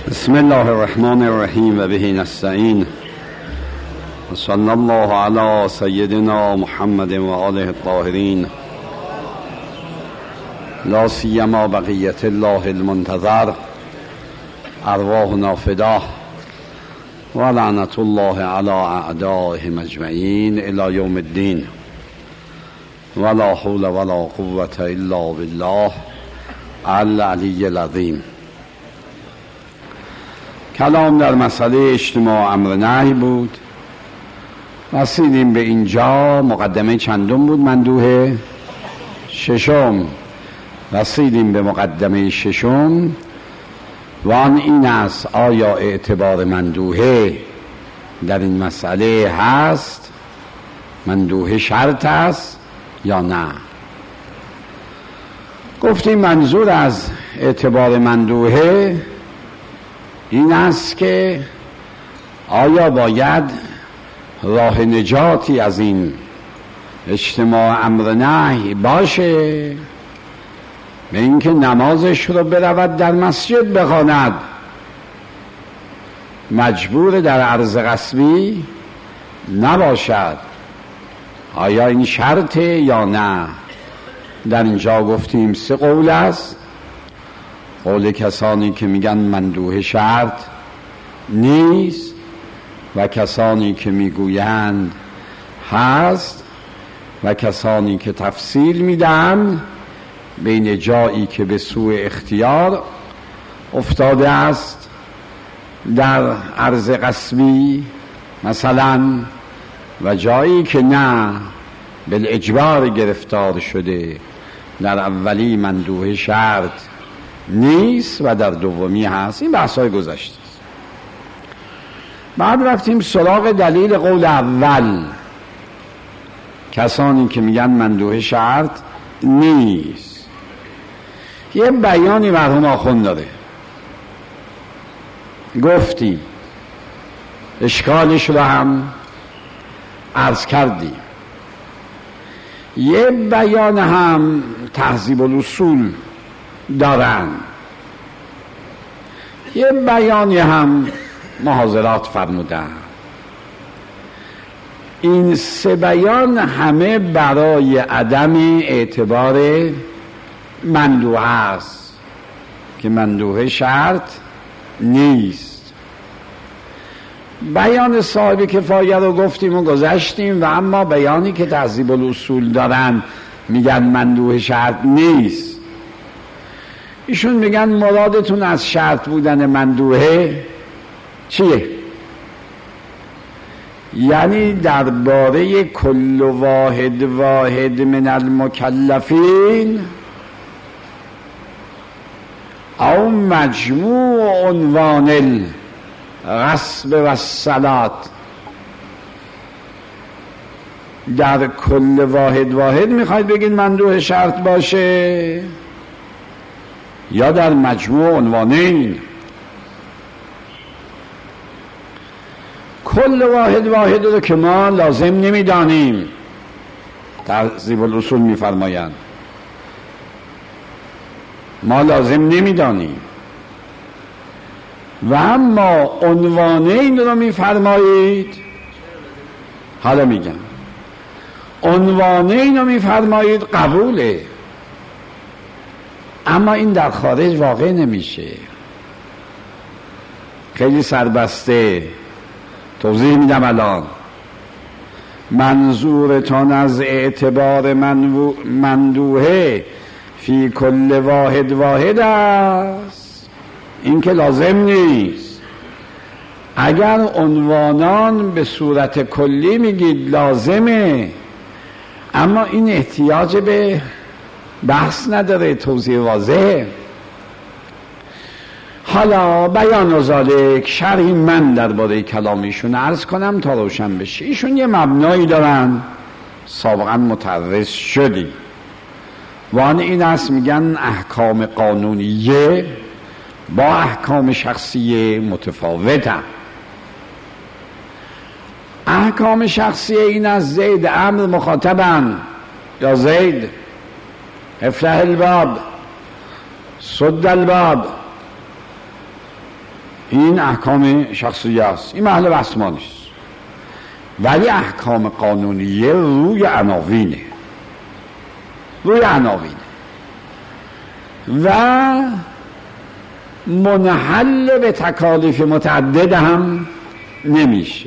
بسم الله الرحمن الرحیم و به نستعین و صلی الله علی سیدنا محمد و آله الطاهرین لا سیما بقیت الله المنتظر ارواحنا فداه و لعنت الله علی اعدائهم اجمعین الی یوم الدین ولا حول ولا قوة الا بالله العلی العظیم. کلام در مسئله اجتماع امر نهی بود. رسیدیم به اینجا. مقدمه چندم بود؟ مندوحه ششم. رسیدیم به مقدمه ششم و آن این است: آیا اعتبار مندوحه در این مسئله هست؟ مندوحه شرط است یا نه؟ گفتیم منظور از اعتبار مندوحه این است که آیا باید راه نجاتی از این اجتماع امر نهی باشه به اینکه نمازش رو برود در مسجد بخواند، مجبور در عرض غصبی نباشد؟ آیا این شرطه یا نه؟ در اینجا گفتیم سه قول است. قول کسانی که میگن مندوحه شرط نیست و کسانی که میگویند هست و کسانی که تفصیل میدن بین جایی که به سوء اختیار افتاده است در عرض قسمی مثلا و جایی که نه بالاجبار گرفتار شده. در اولی مندوحه شرط نیست و در دومی هست. این بحثای گذشته است. بعد رفتیم سراغ دلیل قول اول، کسانی که میگن مندوحه شرط نیست. یه بیانی مرحوم آخوند داره، گفتیم اشکالش رو هم عرض کردیم. یه بیان هم تهذیب الاصول دارن، یه بیانی هم محاضرات فرمودن. این سه بیان همه برای عدم اعتبار مندوحه است که مندوحه شرط نیست. بیان صاحب کفایه رو گفتیم و گذشتیم و اما بیانی که تهذیب الاصول دارن میگن مندوحه شرط نیست. ایشون میگن مرادتون از شرط بودن مندوحه چیه؟ یعنی درباره کل واحد من المکلفین او مجموع عنوان الغصب و الصلاة، در کل واحد میخواید بگید مندوحه شرط باشه یا در مجموع عنوانین؟ کل واحد رو که ما لازم نمیدانیم، تهذیب الاصول میفرمایند ما لازم نمیدانیم و اما عنوانین رو میفرمایید. حالا میگم عنوانین رو میفرمایید قبوله، اما این در خارج واقع نمیشه. خیلی سربسته توضیح میدم الان. منظورتان از اعتبار مندوحه فی کل واحد است، این که لازم نیست. اگر عنوانان به صورت کلی میگید لازمه، اما این احتیاج به بحث نداره، توضیح واضحه. حالا بیان و ذالک شرحی من درباره کلامیشون عرض کنم تا روشن بشه. ایشون یه مبنایی دارن سابقا متعرض شدی و آن این است، میگن احکام قانونیه با احکام شخصیه متفاوتن. احکام شخصیه این از زید امر مخاطبن، یا زید افتح الباب سد الباب این احکام شخصیه است، این محل بحث ما نیست. ولی احکام قانونیه روی عناوینه، روی عناوینه و منحل به تکالیف متعدد هم نمیشه.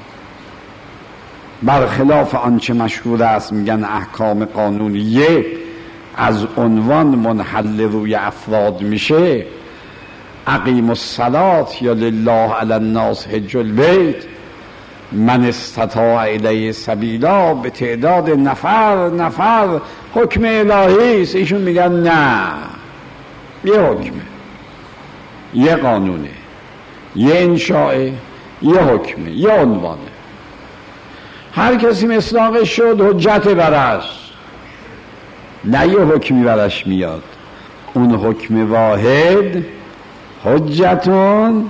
برخلاف آنچه مشهور است میگن احکام قانونیه از عنوان منحل روی افراد میشه، اقیم الصلاة یا لله علی الناس حج البیت من استطاع الیه سبیلا به تعداد نفر حکم الهی است. ایشون میگن نه، یه حکمه، یه قانونه، یه انشاءه، یه حکمه، یه عنوانه. هر کسی مصداقش شد حجت برش، نه یه حکمی برش میاد. اون حکم واحد حجتون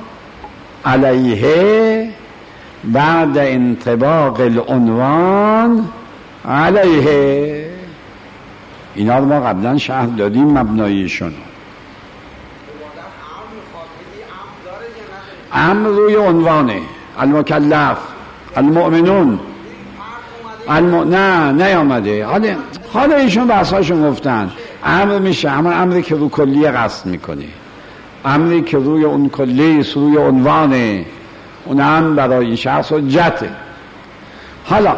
علیه بعد انطباق العنوان علیه. اینا رو ما قبلا شرح دادیم مبناییشون. امر روی عنوانه، المکلف، المؤمنون، نه نیامده. حالا ایشون بحثاشون گفتن امر میشه امری که رو کلیه قصد میکنه، امری که روی اون کلیه روی عنوانه، اون هم برای این شخص حجته. حالا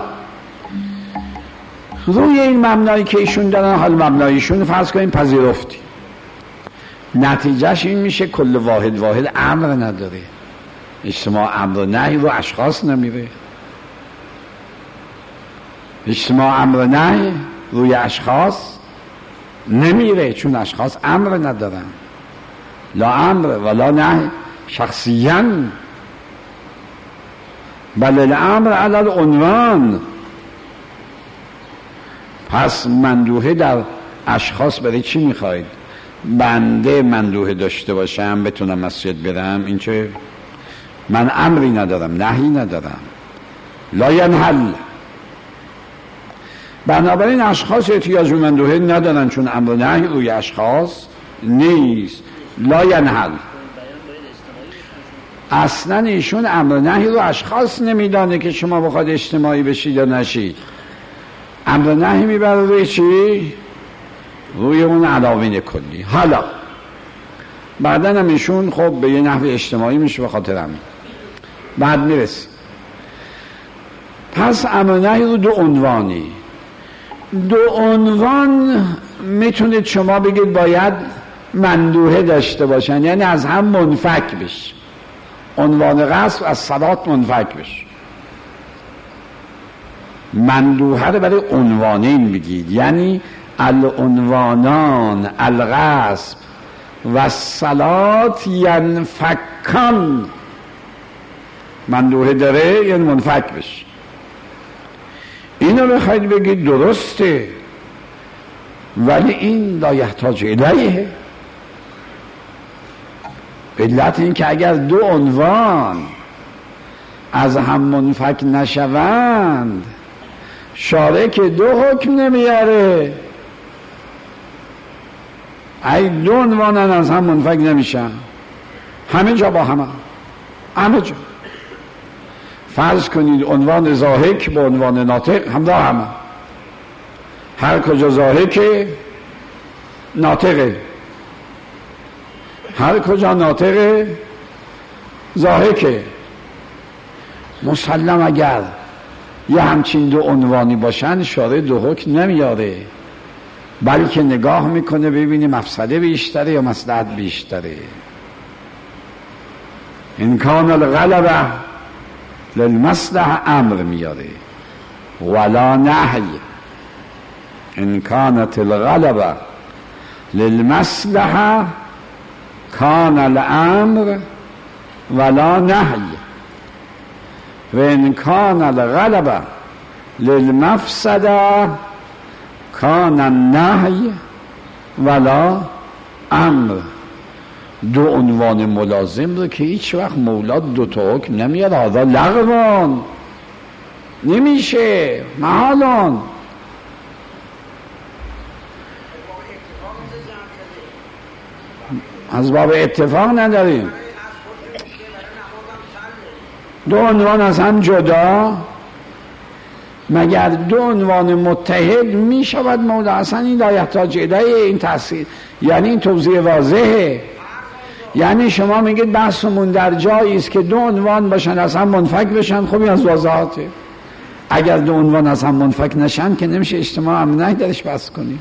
روی این مبنایی که ایشون دارن، حال مبناییشون فرض کنیم پذیرفتی، نتیجهش این میشه کل واحد امر نداره. اجتماع امر و نهی رو اشخاص نمیره، اجتماع امر و نهی روی اشخاص نمیره، چون اشخاص امر ندارن، لا امر ولا نهی شخصیاً، بل الامر علی العنوان. پس مندوحه در اشخاص برای چی میخواید؟ بنده مندوحه داشته باشم بتونم مسجد برم؟ این چه؟ من امری ندارم، نهی ندارم، لا ینحل. بنابراین اشخاص احتیاج به مندوحه ندارن، چون امر نهی روی اشخاص نیست، لا ینحل. اصلا ایشون امر نهی رو اشخاص نمیدانه که شما بخواد اجتماعی بشید یا نشید. امر نهی میبره روی چی؟ روی اون عناوین کلی. حالا بعدن هم ایشون خب به یه نحو اجتماعی میشه به خاطر همین بعد میرسیم. پس امر نهی رو دو عنوانی، دو عنوان میتونید شما بگید باید مندوحه داشته باشن، یعنی از هم منفک بشه. عنوان غصب از صلات منفک بشه. مندوحه رو برای عنوانین بگید، یعنی العنوانان الغصب و الصلات ینفکان. مندوحه داره یعنی منفک بشه. اینو بخواید بگید درسته، ولی این لا یحتاج الیه. علت این که اگر دو عنوان از هم منفک نشوند شارع که دو حکم نمیاره. ای دو عنوان از هم منفک نمیشن، همه جا با همه جا. فرض کنید عنوان ضاحک با عنوان ناطق همراه همه، هر کجا ضاحکه ناطقه، هر کجا ناطقه ضاحکه. مسلم اگر یه همچین دو عنوانی باشن شارع دو حکم نمیاره، بلکه نگاه میکنه ببینی مفسده بیشتره یا مصلحت بیشتره. ان کان الغلبه للمصلحه امر میاره ولا نهی. ان کانت الغلبه للمصلحه کان الامر ولا نهی و ان کان الغلبه للمفسده کان النهی ولا امر. دو عنوان ملازم رو که هیچ وقت مولا دو تا حکم نمیاد. هذا لغوان، نمیشه، محالان. از باب اتفاق نداریم. دو عنوان از هم جدا، مگر دو عنوان متحد می شود مولا؟ اصلا این لا یحتاج الیه، این تاثیر یعنی این توضیح واضحه. یعنی شما میگید بحثمون در جایی است که دو عنوان باشن از هم منفک بشن. خب این از واضحاته. اگر دو عنوان از هم منفک نشن که نمیشه اجتماع امنه درش بحث کنیم.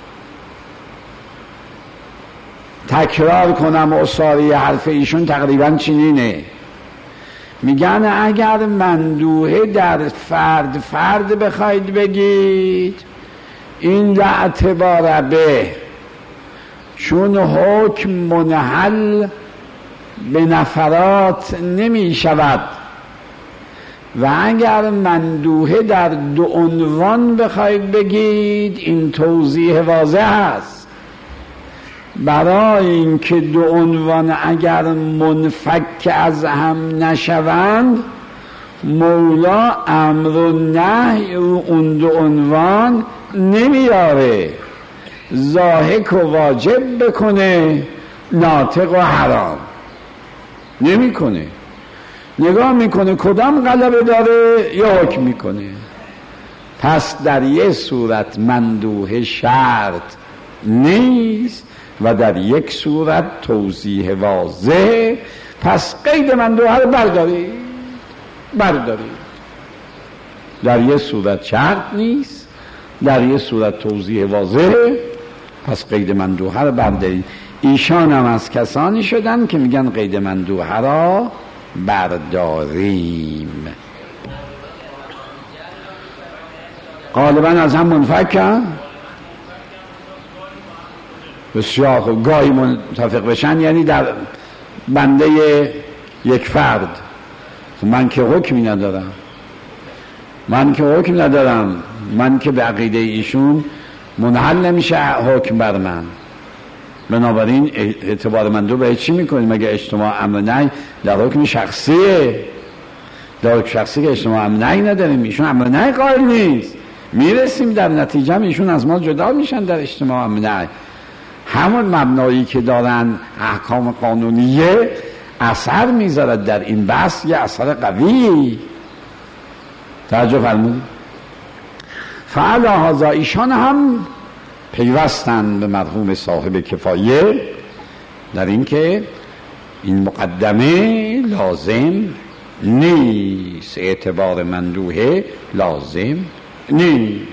تکرار کنم اصاری حرف ایشون تقریبا چنینه، میگن اگر مندوحه در فرد بخواید بگید این لا اعتبار به، چون حکم منحل به نفرات نمی شود. و اگر مندوحه در دو عنوان بخواید بگید این توضیح واضح است. برای اینکه دو عنوان اگر منفک از هم نشوند، مولا امر و نهی اون دو عنوان نمیاره، ضاحک و واجب بکنه، ناطق و حرام نمیکنه. نگاه میکنه کدام غلبه داره یا حکم میکنه. پس در یک صورت مندوحه شرط نیست و در یک صورت توضیح واضح. پس قید مندوحه رو بردارید. در یک صورت شرط نیست، در یک صورت توضیح واضح، پس قید مندوحه رو بردارید. ایشان هم از کسانی شدن که میگن قید مندوحه را برداریم. غالبا از هم منفکن، بسیار خوب. گاهی متفق بشن یعنی در بنده یک فرد. من که حکمی ندارم، من که به عقیده ایشون منحل نمیشه حکم بر من. بنابراین اعتبار مندوب به چی میکنید؟ مگه اجتماع امر نهی در حکم شخصیه؟ در حکم شخصی که اجتماع امر نهی نداریم، ایشون امر نهی قائل نیست، میرسیم در نتیجه ایشون از ما جدا میشن در اجتماع امر نهی. همون مبنایی که دارن احکام قانونیه اثر میذارد در این بحث، یه اثر قوی. توجه فرمودید؟ فعلا هذا ایشان هم پیوستن به مرحوم صاحب کفایه در این که این مقدمه لازم نیست، اعتبار مندوحه لازم نیست.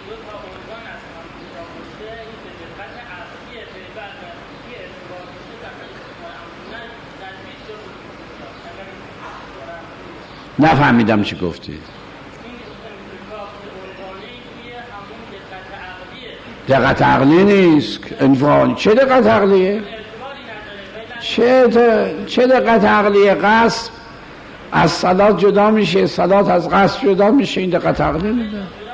نفهمیدم چی گفتی. دقت عقلی نیست. انفعال چه دقت عقلیه؟ چه دقت عقلیه؟ قصد از صلات جدا میشه، صلات از قصد جدا میشه. این دقت عقلی نیست.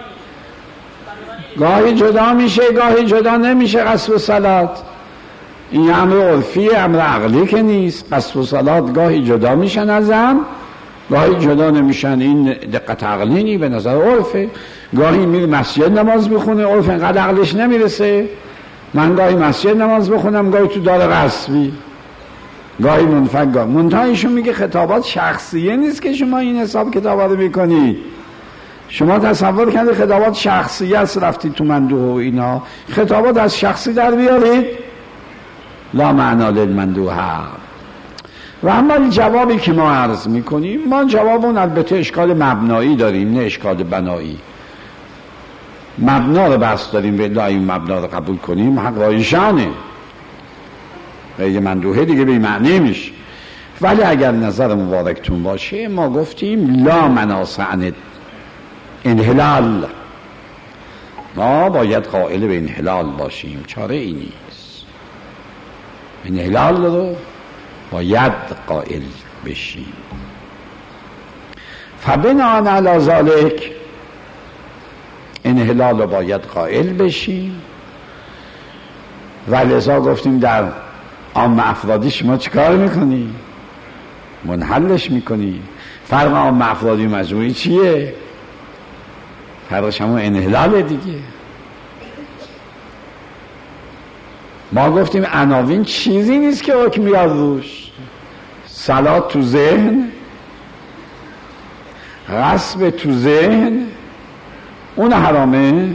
گاهی جدا میشه، گاهی جدا نمیشه قصد و صلات. این امر عرفی، امر عقلی که نیست. قصد و صلات گاهی جدا میشن از هم، گاهی جدا نمیشن. این دقت عقلی نی به نظر عرفه. گاهی میره مسجد نماز بخونه، عرف انقدر عقلش نمیرسه. من گاهی مسجد نماز بخونم، گاهی تو دار قصبی، گاهی منفک. منتهایشون میگه خطابات شخصیه نیست که شما این حساب کتابا رو میکنی. شما تصور کنید خطابات شخصیه است، رفتید تو مندوحه و اینا. خطابات از شخصی در بیارید، لا معنا للمندوحه. و اما جوابی که ما عرض میکنیم، ما جوابون البته اشکال مبنایی داریم نه اشکال بنایی. مبنا رو بس داریم، به این مبنا رو قبول کنیم حق رایشانه، غیر مندوحه دیگه به معنی میشه. ولی اگر نظر مبارکتون باشه، ما گفتیم لا مناص عن انحلال، ما باید قائل به انحلال باشیم، چاره ای نیست. انحلال رو باید قائل بشیم. فبناء علی ذلک انحلال رو باید قائل بشیم. و لذا گفتیم در عام افرادی شما چیکار میکنی؟ منحلش میکنی. فرق عام افرادی مجموعی چیه؟ فرقش همون انحلال دیگه. ما گفتیم عناوین چیزی نیست که حکم میاد روش. صلات تو ذهن غصب تو ذهن اون حرامه،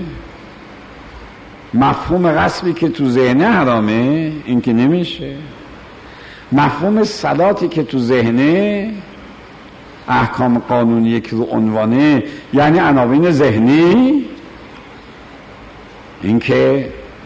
مفهوم غصبی که تو ذهنه حرامه، این که نمیشه. مفهوم صلاتی که تو ذهنه، احکام قانونی که رو عنوانه، یعنی عناوین ذهنی، این که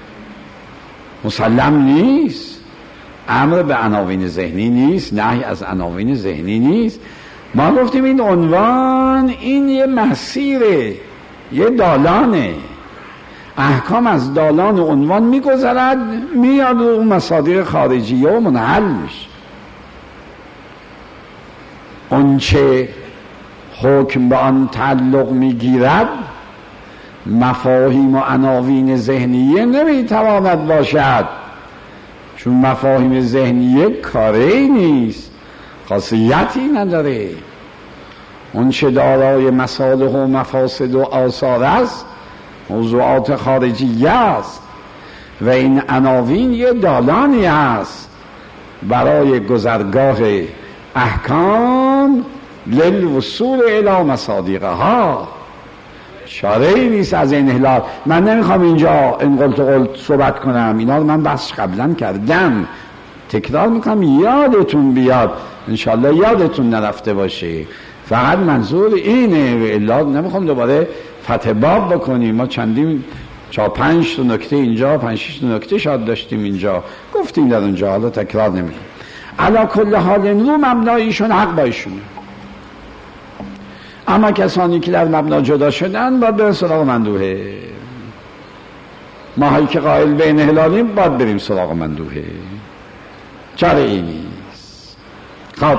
مسلم نیست. امر به عناوین ذهنی نیست، نهی از عناوین ذهنی نیست. ما گفتیم این عنوان، این یه مسیره، یه دالانه. احکام از دالان عنوان میگذرد، میاد و مصادیق خارجیه و منحل میشه. اون چه حکم به آن تعلق میگیرد مفاهیم و عناوین ذهنیه نمیتواند باشد، چون مفاهیم ذهنیه کاری نیست، خاصیتی نداره. اون چه دارای مصالح و مفاسد و آثار است موضوعات خارجیه است و این عناوین یه دالانی است برای گذرگاه احکام للوصول الی مصادیقها. چاره‌ای نیست از این انحلال. من نمیخوام اینجا این قلت صحبت کنم، اینا رو من بس قبلا کردم، تکرار میکنم یادتون بیاد، انشالله یادتون نرفته باشه. فقط منظور اینه و الا نمیخوام دوباره فتح باب بکنیم. ما چندین 4-5 تا نکته اینجا، 5-6 تا نکته شاید داشتیم اینجا، گفتیم در اونجا، حالا تکرار نمیکنم. علا کل حال رو مبناییشون حق با ایشونه، اما کسانی که در مبنا جدا شدن باید برن سراغ مندوحه. ماهایی که قائل به انحلالیم باید بریم سراغ مندوحه، چاره ای نیست. خب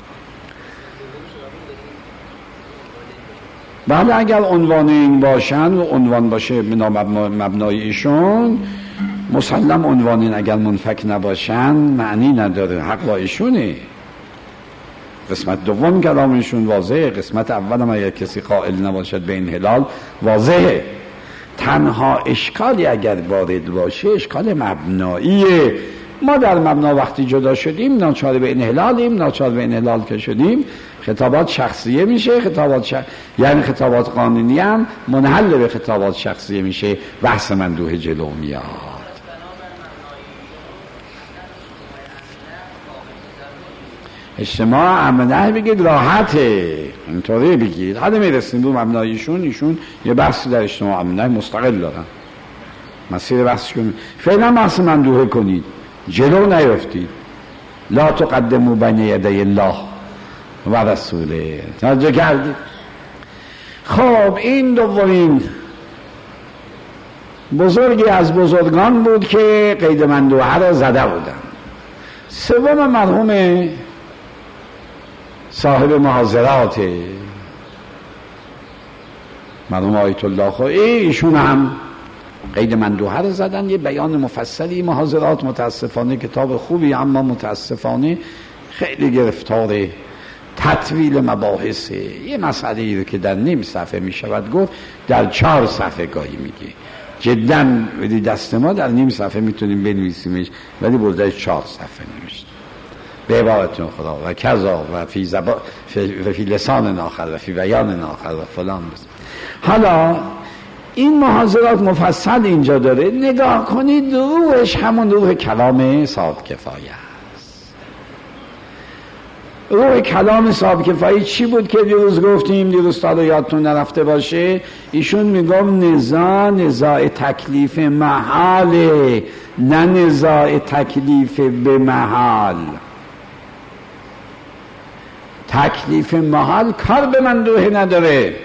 بله، اگر عنوان این باشن و عنوان باشه بنا مبنای ایشون، مسلم عنوان این اگر منفک نباشن معنی نداره، حق با ایشونه. قسمت دوم کلامشون واضحه، قسمت اول هم اگر کسی قائل نباشد به انحلال واضحه. تنها اشکالی اگر وارد باشه اشکال مبناییه. ما در مبنا وقتی جدا شدیم ناچار به انحلالیم، ناچار به انحلال که شدیم خطابات شخصیه میشه، یعنی خطابات قانونی هم منحل به خطابات شخصیه میشه، بحث مندوحه جلو میاد. اجتماع امنه بگید راحته، اینطوری بگید. حالا میرسیم رو مبناییشون، ایشون یه بحثی در اجتماع امنه مستقل دارن، مسیر بحثش کنید. فعلا بحث مندوحه کنید، جلو نیفتید. لا تقدموا بین یدی الله و رسوله. توجه کردید؟ خب این دومین بزرگی از بزرگان بود که قید مندوحه را زده بودن. سوم مرحوم صاحب محاضرات مرحوم آیت الله خواهی، ایشون هم قید مندوحه را زدن. یه بیان مفصلی محاضرات، متاسفانه کتاب خوبی اما متاسفانه خیلی گرفتار تطویل مباحثه. یه مسئله ای رو که در نیم صفحه می شود گفت در 4 صفحه گاهی میگه. جدا ولی دست ما در نیم صفحه میتونیم بنویسیمش، ولی بلده 4 صفحه نوشت. به عبارتون خدا و کذا و فی لسان آخر و فی بیان آخر و فلان بزن. حالا این محاضرات مفصل اینجا داره، نگاه کنید روحش همون روح کلام صاحب کفایه است. روح کلام صاحب کفایه چی بود که دیروز گفتیم؟ دیروز تا یادتون نرفته باشه، ایشون میگم نزاع تکلیف محاله، نه نزاع تکلیف به محال. تکلیف محال کار به مندوحه نداره،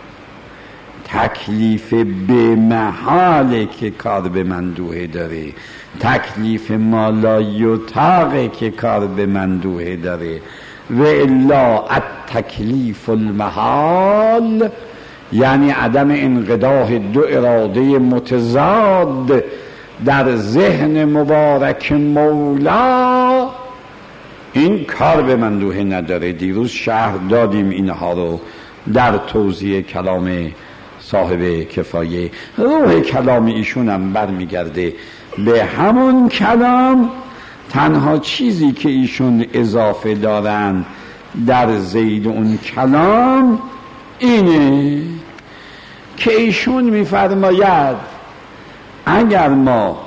تکلیف به محاله که کار به مندوحه داره. تکلیف ما یطاقه که کار به مندوحه داره. و الا التکلیف المحال یعنی عدم انقضاء دو اراده متضاد در ذهن مبارک مولا، این کار به مندوحه نداره. دیروز شرح دادیم اینها رو در توضیح کلام صاحب کفایه. روح کلام ایشون هم برمیگرده به همون کلام. تنها چیزی که ایشون اضافه دارن در زید اون کلام اینه که ایشون میفرماید اگر ما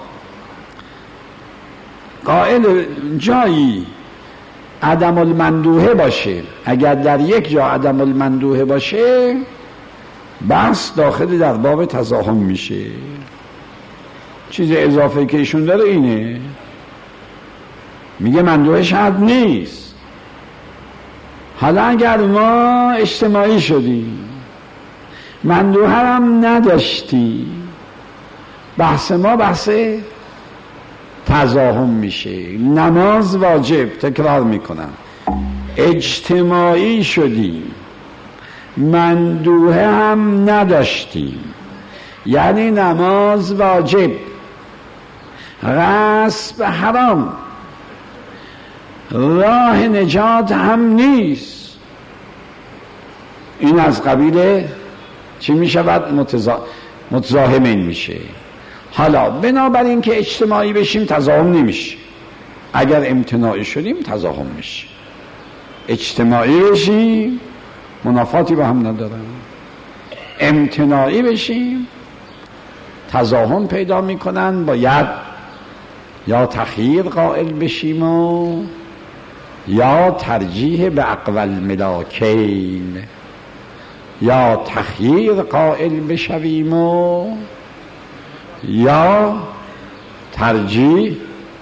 قائل جایی عدم المندوحه باشه، اگر در یک جا عدم المندوحه باشه بس داخل در باب تزاحم میشه. چیز اضافه که ایشون داره اینه، میگه مندوحه شرط نیست. حالا اگر ما اجتماعی شدیم مندوحه هم نداشتیم، بحث ما بحث تزاحم میشه. نماز واجب، تکرار میکنم، اجتماعی شدیم مندوحه هم نداشتیم، یعنی نماز واجب، غصب حرام، راه نجات هم نیست. این از قبیل چی میشود؟ متزاحمین میشه. حالا بنابراین که اجتماعی بشیم تزاحم نمیشه، اگر امتناعی شدیم تزاحم میشه. اجتماعی بشیم منافاتی با هم ندارن، امتناعی بشیم تزاحم پیدا میکنن. باید یا تخییر قائل بشیم و یا ترجیح به اقوال ملاکین، یا تخییر قائل بشویم و یا ترجیح.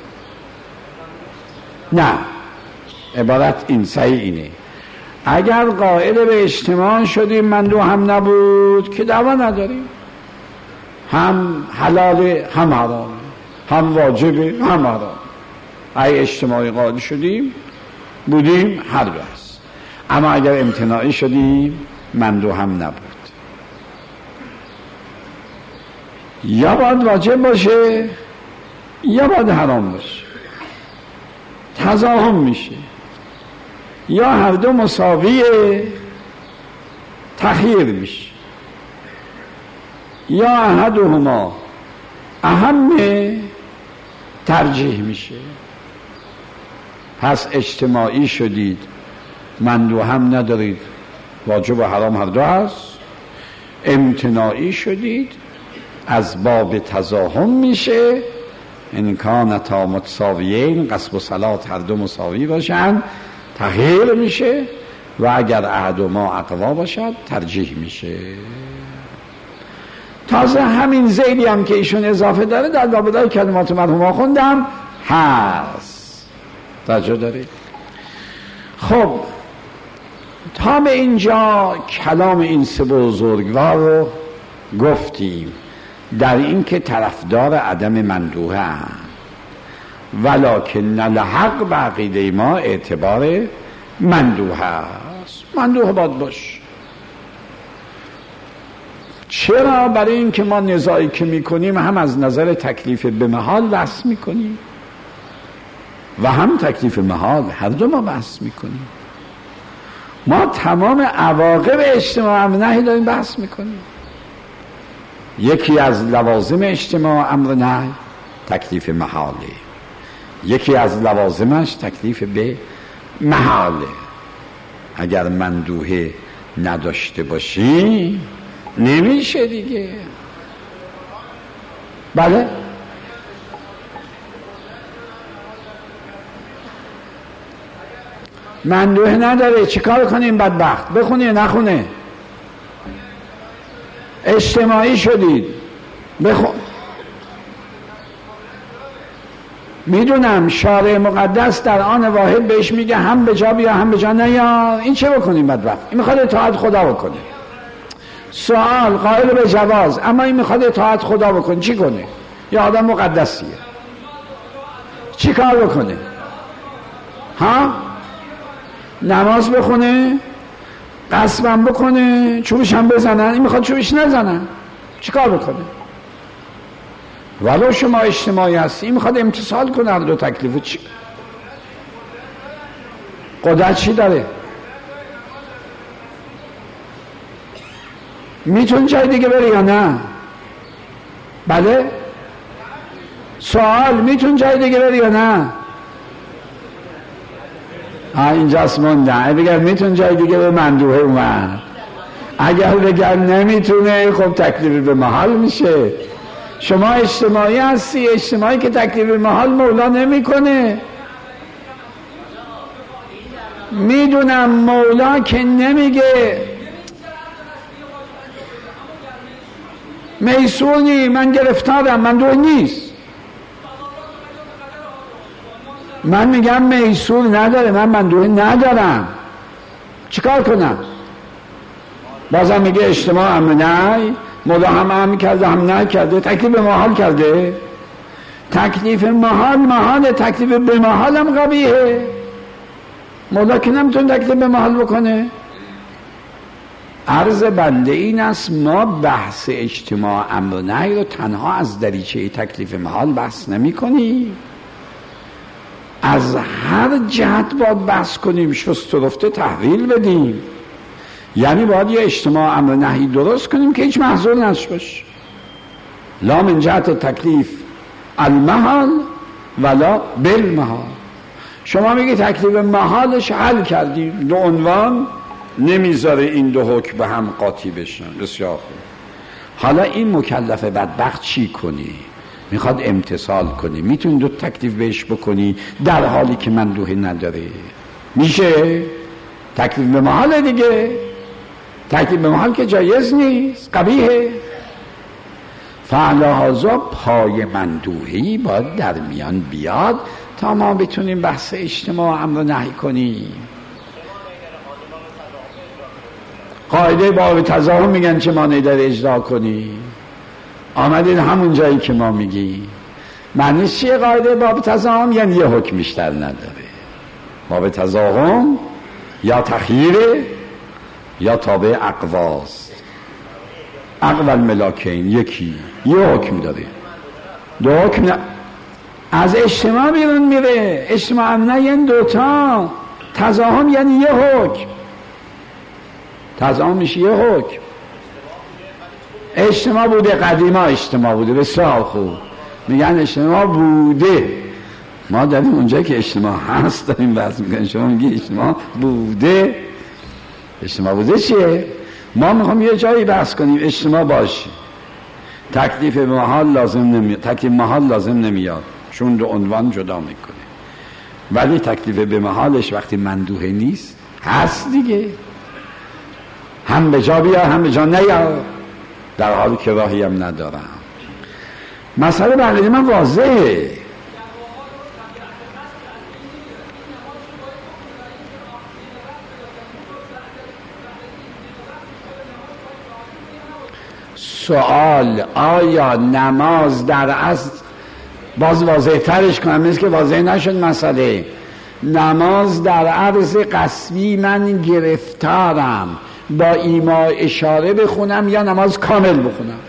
نه، عبارت این صحیح اینه، اگر قائل به اجتماع شدیم مندوح هم نبود که دعوا نداریم، هم حلال هم حرام، هم واجبه هم حرام. ای اجتماعی قائل شدیم بودیم هر دو است. اما اگر امتناعی شدیم مندوح هم نبود. یا باید واجب باشه یا باید حرام باشه، تزاحم میشه. یا هر دو مساویه، تخییر میشه. یا احدهما اهم، ترجیح میشه. پس اجتماعی شدید مندوح هم ندارید، واجب و حرام هر دو هست. امتناعی شدید از باب تزاحم میشه. ان کانتا متساویین، قصب و صلات هر دو مساوی باشن تغییر میشه، و اگر احدهما اقوا باشد ترجیح میشه. تازه همین زیدی هم که ایشون اضافه داره در بابدای کلمات مرحوما خوندم هست. توجه دارید؟ خب تا به اینجا کلام این سه بزرگوار رو گفتیم در این که طرفدار عدم مندوحه هم، ولکن الحق به عقیده ما اعتبار مندوحه است. مندوحه باید باش. چرا؟ برای این که ما نزاعی که میکنیم هم از نظر تکلیف به محال بحث میکنیم و هم تکلیف محال، هر دو ما بحث میکنیم. ما تمام عواقب اجتماع امر نهی داریم بحث میکنیم. یکی از لوازم اجتماع امر نهی تکلیف محاله، یکی از لوازمش تکلیف به محاله. اگر مندوحه نداشته باشی نمیشه دیگه. بله مندوحه نداره چیکار کنیم؟ بدبخت بخونه نخونه. اجتماعی شدید بخون. میدونم شارع مقدس در آن واحد بهش میگه هم به جا بیا هم به جا نیا. این چه بکنیم بدبخت؟ این میخواد اطاعت خدا بکنه. سوال قائل به جواز، اما این میخواد اطاعت خدا بکنه. چی کنه؟ یا آدم مقدسیه، چی کار بکنه؟ ها؟ نماز بخونه، قسمم بکنه، چوبش هم بزنن. این میخواد چوبش نزنن. چی کار بکنه؟ ولو شما اجتماعی هستی این میخواد امتصال کنه هر دو تکلیف. چی؟ قدرت چی داره؟ میتون جای دیگه بری یا نه؟ بله؟ سوال میتون جای دیگه بری یا نه؟ اینجاست مونده. بگر میتون جای دیگه به مندوحه اومد. اگر بگر نمیتونه خب تکلیف به محال میشه. شما اجتماعی هستی، اجتماعی که تکلیف به محال مولا نمیکنه. میدونم مولا که نمیگه میسونی من گرفتارم، من دو نیست. من میگم میسون نداره، من دو ندارم، چیکار کنم؟ بازم میگه اجتماع امر نهی، مولا هم امر کرده هم نهی کرده، تکلیف محال کرده. تکلیف محال تکلیف به محال هم قبیحه. مولا که نمیتونه تکلیف به محال بکنه. عرض بنده این است ما بحث اجتماع امر نهی رو تنها از دریچه تکلیف محال بحث نمی کنیم، از هر جهت باید بحث کنیم، شست و رفته تحویل بدیم. یعنی باید یه اجتماع امر نهی درست کنیم که هیچ محظور نشه باشه، لا من جهت تکلیف المحال ولا بالمحال. شما میگی تکلیف محالش حل کردیم، دو عنوان نمیذاره این دو حکم به هم قاطی بشن. بسیار خوب. حالا این مکلف بدبخت چی کنی؟ میخواد امتثال کنی، میتونی دو تکلیف بهش بکنی در حالی که مندوحه نداره؟ میشه؟ تکلیف به محال دیگه، تکلیف به محال که جایز نیست، قبیحه. فعلهذا پای مندوحی باید در میان بیاد تا ما بتونیم بحث اجتماع امر نهی کنیم. قاعده باب تضاهم میگن چه مانعی داره اجرا کنی؟ آمدید همون جایی که ما میگی. معنیش چیه قاعده باب تضاهم؟ یعنی یه حکم بیشتر نداره. باب تضاهم یا تخییره یا تابع اقواست. اقوال ملاکین یکی یه حکم داره، دو حکم از اجتماع بیرون میره. اجتماع نه یعنی دوتا، تضاهم یعنی یه حکم. تضاهم میشه یه حکم. اجتماع بوده، قدیما اجتماع بوده، بسیار خوب، میگن اجتماع بوده. ما داریم اونجا که اجتماع هست داریم بحث میکنیم، شما میگی اجتماع بوده. اجتماع بوده چیه؟ ما میخوام یه جایی بحث کنیم اجتماع باشه، تکلیف محال لازم نمیاد، تکلیف محال لازم نمیاد چون دو عنوان جدا میکنه. ولی تکلیف به محالش وقتی مندوحه نیست هست دیگه، هم به جا بیار هم به جا نیار، در حالی که راهی هم ندارم. مسئله بقیه من واضحه. سوال آیا نماز در اصل، باز واضح ترش کنم مثل که واضح نشد مسئله، نماز در عرض قسمی من گرفتارم با ایما اشاره بخونم یا نماز کامل بخونم؟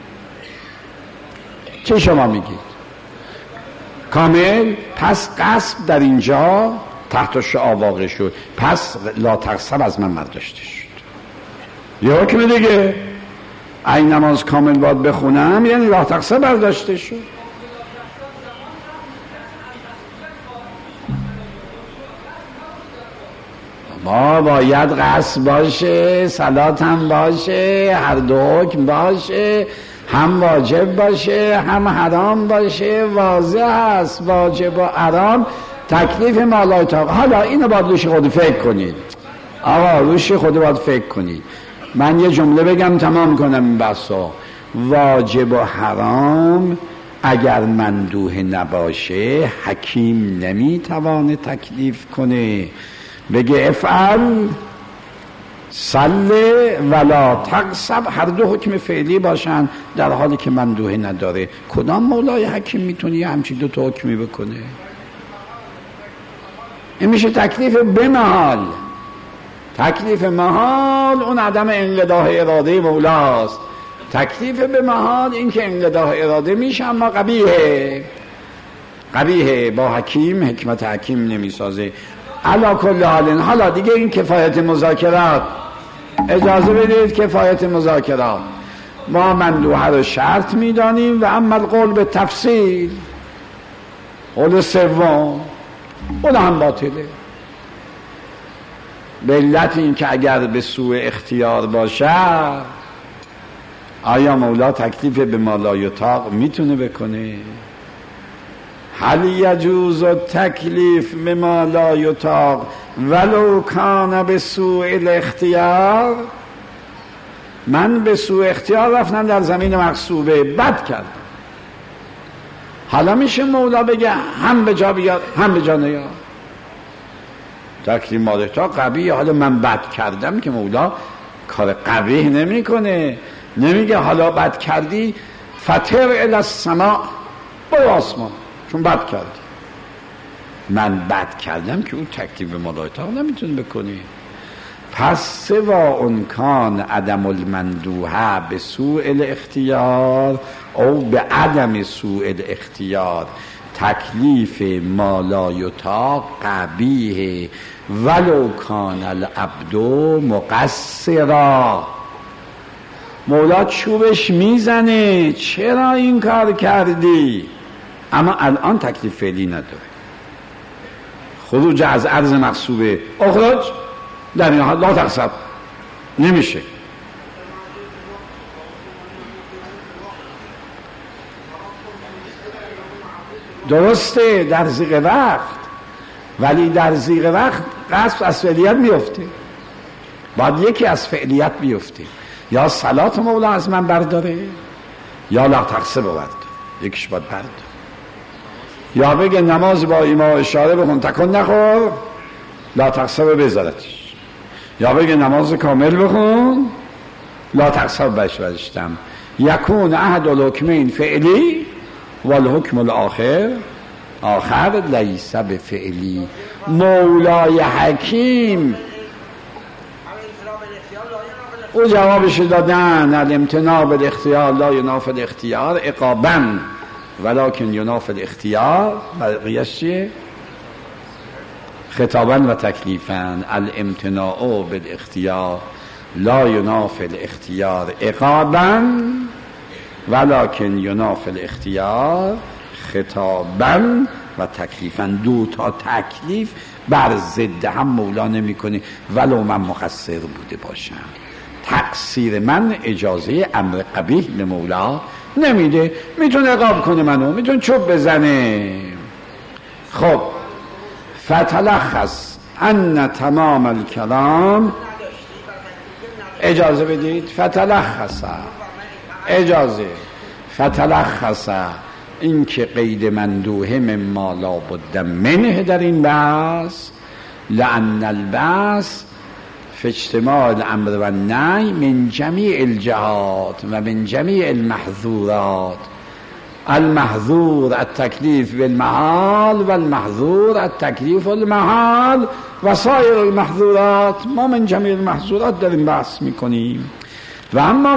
چه شما میگید؟ کامل؟ پس قصد در اینجا تحت شعار واقع شد، پس لا تقصب از من برداشته شد. یه حکم دیگه، این نماز کامل باید بخونم یعنی لا تقصب برداشته شد. ما باید قصد باشه، صلات هم باشه، هر دو حکم باشه، هم واجب باشه هم حرام باشه. واضح هست واجب و حرام تکلیف مالای طاقت. حالا اینو باید روش خود فکر کنید. آقا روش خود باید فکر کنید. من یه جمله بگم تمام کنم این بحثا. واجب و حرام اگر مندوح نباشه حکیم نمیتوانه تکلیف کنه، بگه افعل صل ولا تقصب، هر دو حکم فعلی باشن در حالی که مندوحه نداره. کدام مولای حکیم میتونه همچین دو تا حکمی بکنه؟ این میشه تکلیف به محال. تکلیف محال اون عدم انقضاء اراده مولاست. تکلیف به محال این که انقضاء اراده میشه اما قبیحه. قبیحه با حکیم حکمت حکیم نمیسازه. علا کل حال. حالا دیگه این کفایت مذاکرات، اجازه بدید کفایت مذاکرات ما مندوحه رو شرط میدانیم و اما القول به تفصیل، قول سوم اون هم باطله. به علت این که اگر به سوء اختیار باشد آیا مولا تکلیف به ما لا یطاق میتونه بکنه؟ هل یجوز التکلیف به ما لا یطاق ولو کان به سوء الاختیار؟ من به سوء اختیار رفتم در زمین مغصوبه، بد کردم، حالا میشه مولا بگه هم به جا بیار هم به جا نیار؟ تکلیف ما لا یطاق قبیه. حالا من بد کردم که مولا کار قبیه نمیکنه، نمیگه حالا بد کردی فطر الی السماء، برو آسمان چون بد کردی. من بد کردم که اون تکلیف ما لا یطاق نمیتونه بکنه. پس سوا کان عدم المندوحه به سوء الاختیار او به عدم سوء الاختیار، تکلیف ما لا یطاق قبیه ولو کان العبد مقصرا. مولا چوبش میزنه چرا این کار کردی، اما الان تکلیف فعلی نداره. خروج از عرض مغصوبه، اخراج در این حال لا تقصب نمیشه. درسته در زیغ وقت، ولی در زیغ وقت قصد از فعلیت میفته، باید یکی از فعلیت بیفته، یا صلات مولا از من برداره یا لا تقصب برداره، یکیش باید برداره. یا بگه نماز با ایما اشاره بخون تکن نخور لا تقصب بذارتش، یا بگه نماز کامل بخون لا تقصب بشتم. یکون احد الحکمین فعلی والحکم الاخر لیس بفعلی. مولای حکیم او جوابش دادن الامتناع بالاختیار لا ینافی الاختیار عقابا ولکن ینافی الاختیار. بقیه‌اش چیه؟ خطابا و تکلیفا. الامتناع بالاختیار لا ینافی الاختیار عقابا ولکن ینافی الاختیار خطابا و تکلیفا. دو تا تکلیف بر ضد هم مولا نمی کنه ولو من مقصر بوده باشم. تقصیر من اجازه امر قبیح به مولا نمیده، میتونه عقاب کنه منو، میتونه چوب بزنه. خب فتلخص ان تمام الکلام، اجازه بدید فتلخص، اجازه فتلخص این که قید مندوحه مما لا بد منه در این بحث، لأن البحث فی اجتماع الامر و النهی من جمیع الجهات و من جمیع المحظورات. المحظور التکلیف بالمحال و المحظور التکلیف المحال و سایر المحظورات. ما من جمیع المحظورات در این بحث میکنیم. و اما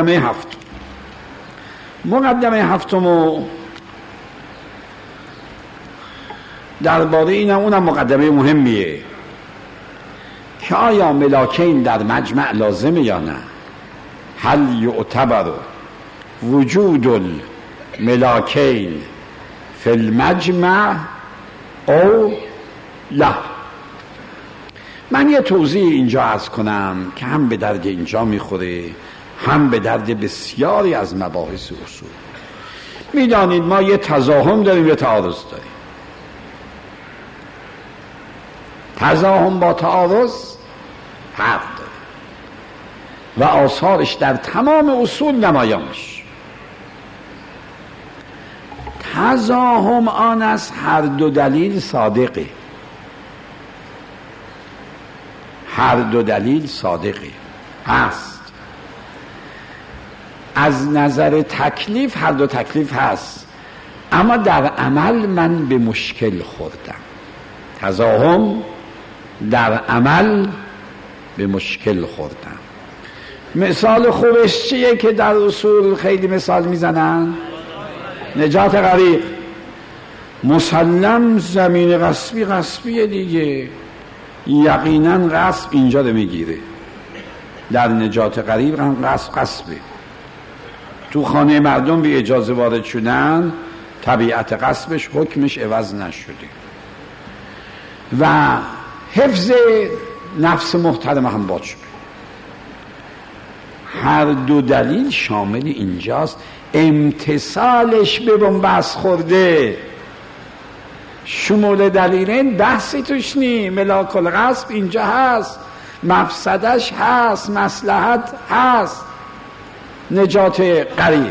مقدمه هفتم درباره اینم، اونم مقدمه مهمیه که آیا ملاکین در مجمع لازمه یا نه. هل یعتبر وجود الملاکین فی المجمع او لا. من یه توضیح اینجا عرض کنم که هم به درد اینجا میخوره هم به درد بسیاری از مباحث اصول. میدانید ما یه تزاحم داریم یه تعارض داریم. تزاحم با تعارض فرق داره و آثارش در تمام اصول نمایان میشه. تزاحم آن است هر دو دلیل صادقه، هر دو دلیل صادقه هست. از نظر تکلیف هر دو تکلیف هست، اما در عمل من به مشکل خوردم. تزاحم در عمل به مشکل خوردم. مثال خوبش چیه که در اصول خیلی مثال میزنن؟ نجات غریق. مسلم زمین غصبیه دیگه، یقینا غصب اینجا رو میگیره. در نجات غریق هم غصبه. تو خانه مردم بی اجازه وارد شدن، طبیعت غصبش حکمش عوض نشده و حفظ نفس محترم هم باشه. هر دو دلیل شامل اینجاست. امتصالش به بنبست خورده. شمول دلیلین بحثی توش نی. ملاک الغصب اینجا هست، مفسدش هست، مصلحت هست، نجات غریب.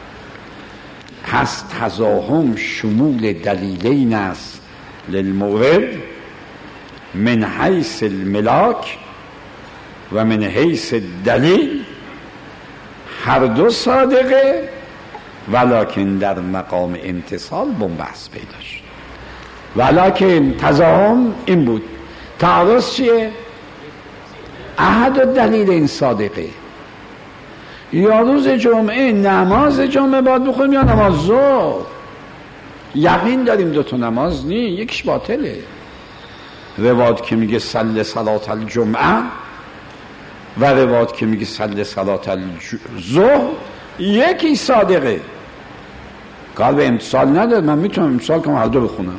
پس تزاحم شمول دلیلین است للمورد من حیث الملاک و من حیث الدلیل، هر دو صادقه، ولکن در مقام امتصال بنبست پیدا شد. ولکن تزاحم این بود. تعارض چیه؟ احد و دلیل این صادقه. یا روز جمعه نماز جمعه باید بخونیم یا نماز ظهر؟ یقین داریم دوتا نماز نی، یکیش باطله. روایت که میگه صلی صلات الجمعه و روایت که میگه صلی صلات الظهر یکی صادقه. کار به امتصال نداره. من میتونم امتصال کنم هر دو بخونم،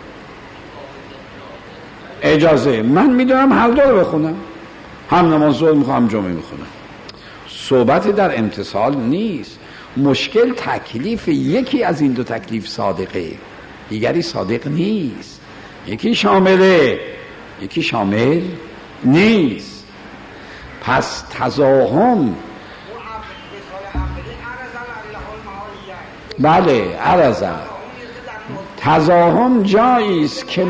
اجازه من میدونم هر دو رو بخونم، هم نماز ظهر میخونم هم جمعه میخونم. صحبت در امتصال نیست. مشکل تکلیف یکی از این دو تکلیف صادقه، دیگری صادق نیست. یکی شامله، یکی شامل نیست. پس تزاحم، بله عرضه، تزاحم جایی است که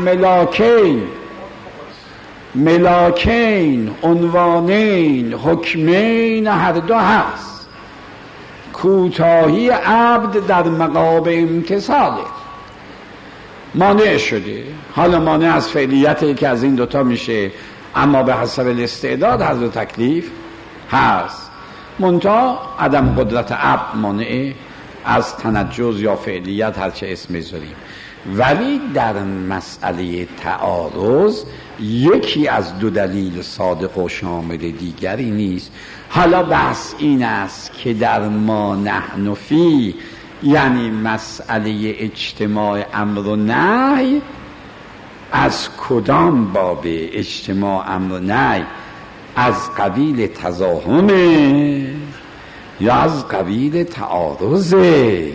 ملاکین عنوانین حکمین هر دو هست. کوتاهی عبد در مقام امتصاله مانع شده. حالا مانع از فعلیتی که از این دوتا میشه، اما به حسب الاستعداد هر دو تکلیف هست. منتها عدم قدرت عبد مانع از تنجز یا فعلیت، هرچه اسم بذاریم. ولی در مسئله تعارض یکی از دو دلیل صادق و شامل دیگری نیست. حالا بحث این است که در ما نحن فی، یعنی مسئله اجتماع امر و نهی، از کدام باب اجتماع امر و نهی؟ از قبیل تزاحمه یا از قبیل تعارضه؟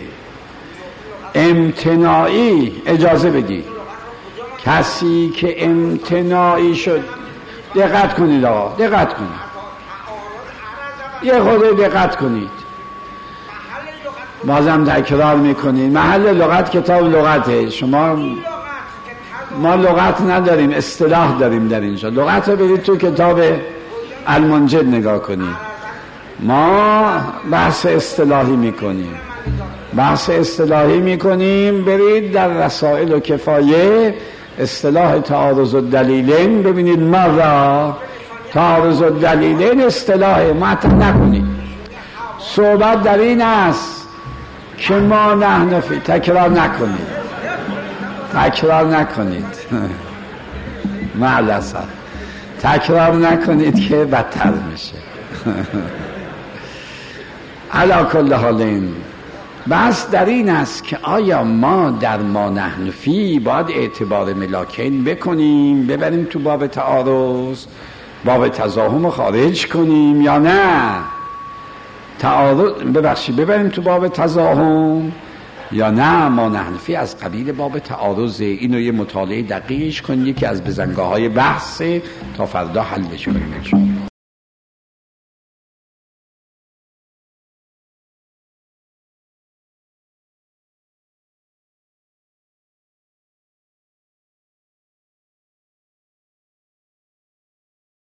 امتناعی، اجازه بدید، کسی که امتناعی شد، دقت کنید آقا، دقت کنید، یه خود دقت کنید، بازم تکرار میکنید. محل لغت کتاب لغته. شما ما لغت نداریم، اصطلاح داریم در اینجا. لغت رو برید تو کتاب المنجد نگاه کنید. ما بحث اصطلاحی میکنیم. برید در رسائل و کفایه اصطلاح تعارض الدلیلین ببینید. مرا تعارض الدلیلین اصطلاح معطل نکنید. صحبت در این است که ما نحن فی، تکرار نکنید معلصا تکرار نکنید که بدتر میشه. علا کل حالین بس در این است که آیا ما در ما نحن فی باید اعتبار ملاکین بکنیم، ببریم تو باب تعارض، باب تزاحم خارج کنیم، یا نه ببریم تو باب تزاحم، یا نه ما نحن فی از قبیل باب تعارض. اینو یه مطالعه دقیقش کنید که از بزنگاه های بحث تا فردا حل بشه.